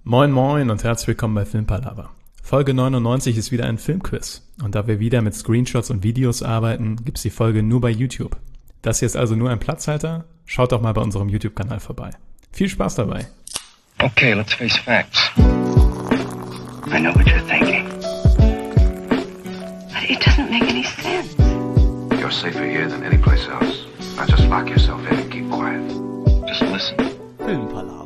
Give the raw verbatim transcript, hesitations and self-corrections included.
Moin moin und herzlich willkommen bei Filmpalava. Folge neunundneunzig ist wieder ein Filmquiz. Und da wir wieder mit Screenshots und Videos arbeiten, gibt's die Folge nur bei YouTube. Das hier ist also nur ein Platzhalter. Schaut doch mal bei unserem YouTube-Kanal vorbei. Viel Spaß dabei. Okay, let's face facts. I know what you're thinking. But it doesn't make any sense. You're safer here than any place else. Now just lock yourself in and keep quiet. Just listen. Filmpalava.